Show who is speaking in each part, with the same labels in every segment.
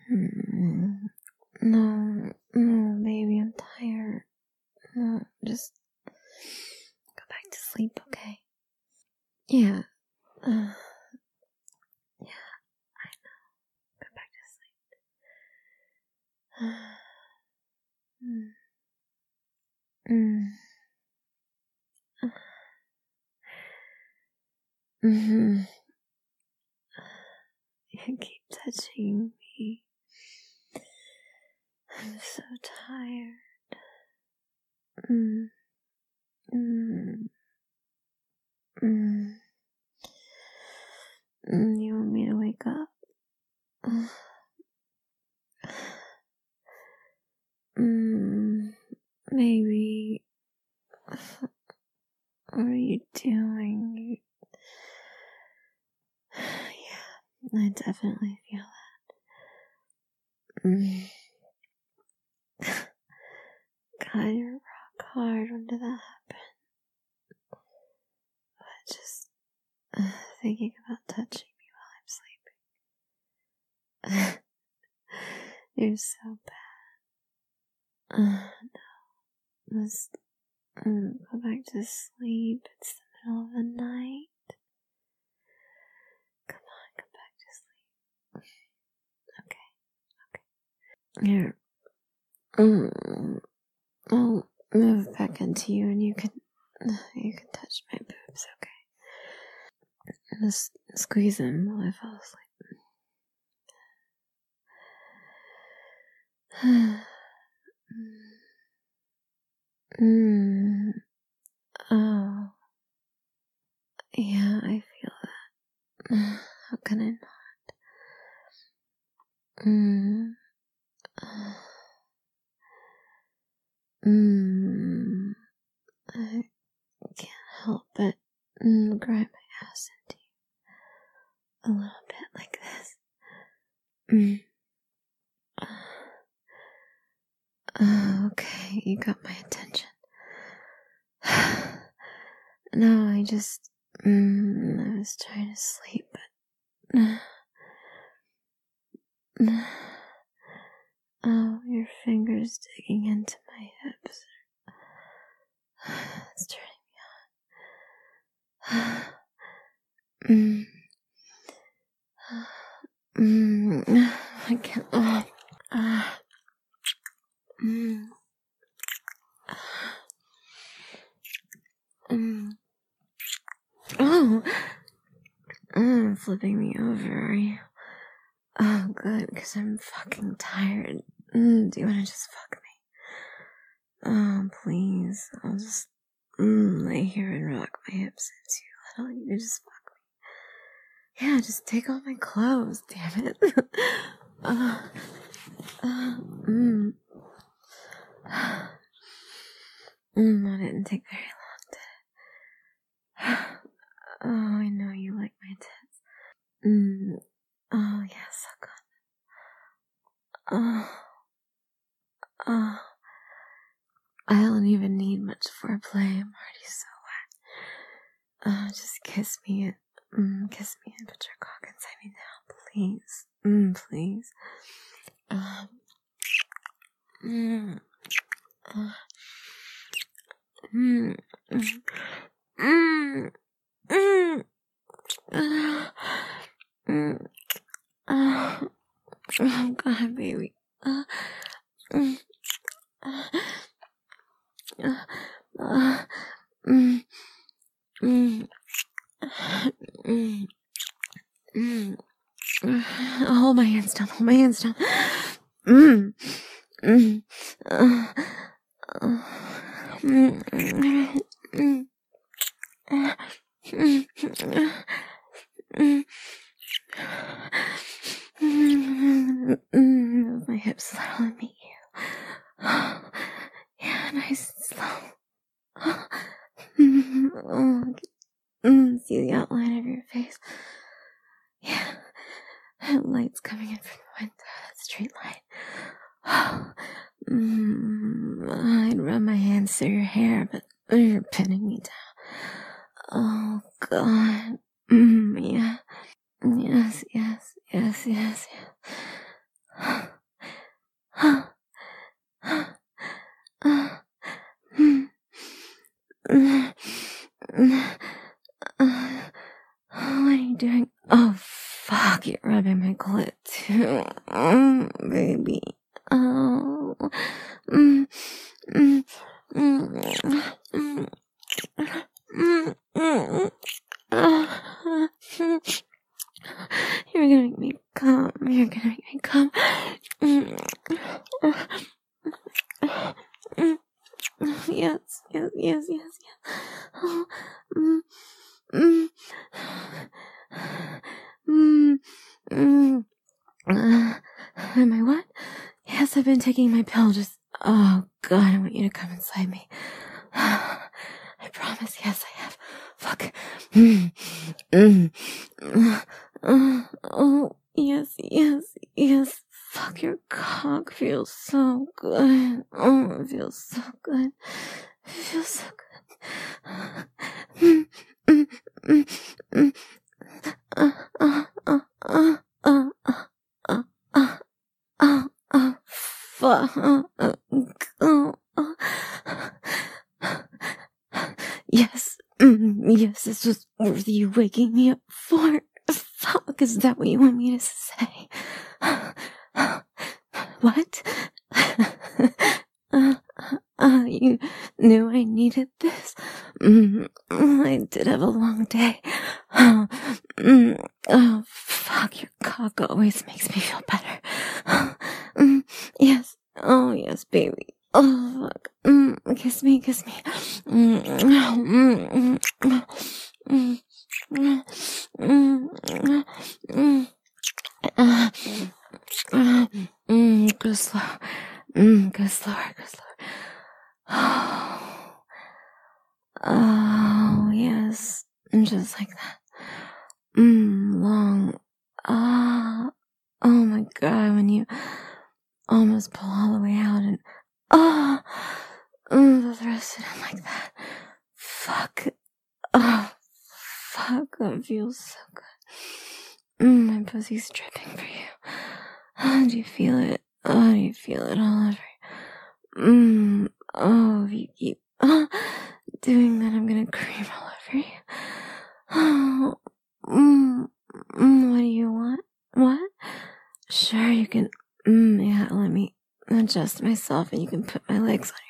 Speaker 1: No, baby, I'm tired. No, just go back to sleep, okay? Yeah. Yeah, I know. Go back to sleep. You keep touching me. I'm so tired. You want me to wake up? Maybe. What are you doing? Yeah, I definitely feel that. God, you're rock hard. When did that happen? But just thinking about touching me while I'm sleeping. You're so bad. No. Let's go back to sleep. It's the middle of the night. Come on, come back to sleep. Okay. Here. I'll move back into you and you can touch my boobs, okay? Just squeeze them while I fall asleep. Oh. Yeah, I feel that. How can I not? I can't help but grind my ass into you a little bit like this. Okay, you got my attention. No, I was trying to sleep, but oh, your fingers digging into my hips. It's turning me on. I can't. Oh, flipping me over, are you? Oh, good, because I'm fucking tired. Do you want to just fuck me? Oh, please. I'll just lay here and rock my hips into you. I don't need to just fuck me. Yeah, just take off my clothes, damn it. That didn't take very long, did it? Oh, I know you like my tits. Oh, yeah, suck on. Oh. I don't even need much foreplay. I'm already so wet. Just kiss me and put your cock inside me now, please. Please. Oh God, baby. Hold my hands down. Hold my hands down. Move my hips a little and meet you. Yeah, nice and slow. See the outline of your face. Yeah. Light's coming in from the window. That straight line. I'd run my hands through your hair, but you're pinning me down. Oh, God. Yeah. Yes. you're rubbing my clit too. Baby. Oh. You're gonna make me come. You're gonna make me come. Yes, yes, yes, yes, yes. Oh, am I what? Yes, I've been taking my pill. Just, oh God, I want you to come inside me. I promise, yes, I have. Fuck. Oh, yes, yes, yes. Fuck, your cock feels so good. Oh, it feels so good. It feels so good. Yes, yes, this was worth you waking me up for. Fuck, is that what you want me to say? What? You knew I needed this? I did have a long day. Oh, fuck, your cock always makes me feel better. Yes, oh yes, baby. Oh, fuck. Kiss me, kiss me. Go slow. Go slower, go slower. Oh, yes. Just like that. Long. Oh my God, when you almost pull all the way out and the thrust it in like that. Fuck. Oh, fuck, that feels so good. My pussy's dripping for you. Do you feel it? Oh, do you feel it all over you? Oh, if you keep doing that, I'm gonna cream all over you. Oh, what do you want? What? Sure, you can. Yeah, let me adjust myself, and you can put my legs on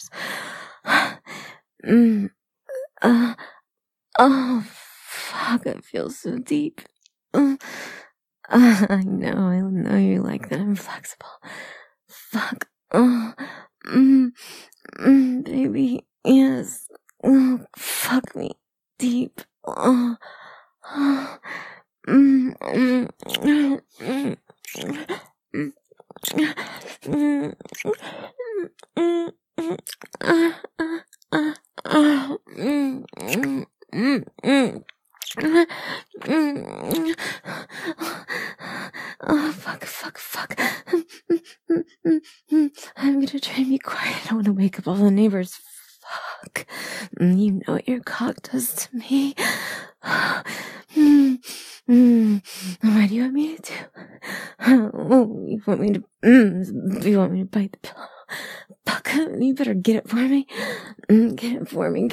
Speaker 1: your shoulders. Oh, fuck! It feels so deep. I know you like that I'm flexible. Fuck. Oh, baby, yes. Oh, fuck me deep. Oh, oh, fuck. I'm gonna try and be quiet. I don't want to wake up all the neighbors. Fuck. You know what your cock does to me. What do you want me to do? Oh, you want me to bite the pillow? Fuck, you better get it for me. Get it for me.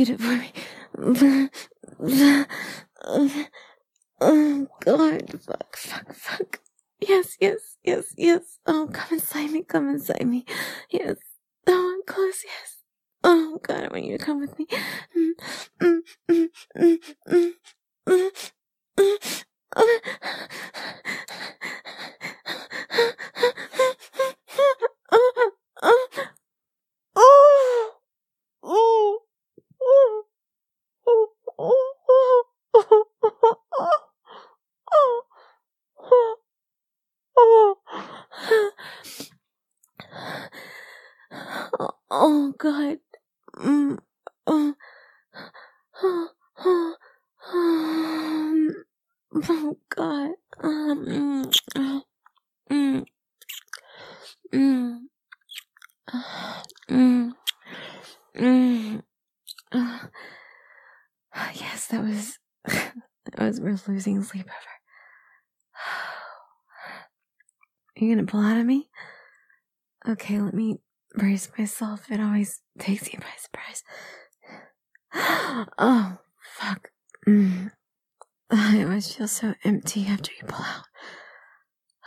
Speaker 1: Oh, God. Fuck. Yes. Oh, come inside me. Yes. Oh, I'm close, yes. Oh, God, I want you to come with me. Oh, God. Oh, God. Yes, that was worth losing sleep over. Are you gonna pull out of me? Okay, let me brace myself. It always takes you by surprise. Oh, fuck. I always feel so empty after you pull out.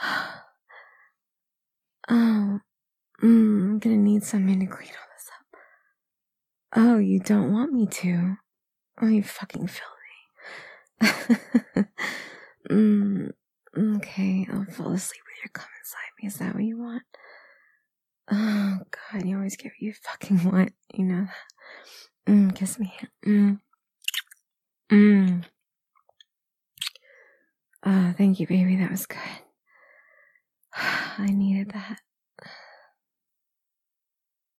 Speaker 1: Oh, I'm gonna need something to clean all this up. Oh, you don't want me to? Oh, you fucking filthy. Okay, I'll fall asleep with your cum inside me. Is that what you want? Oh, God, you always get what you fucking want. You know that. Kiss me. Thank you, baby. That was good. I needed that.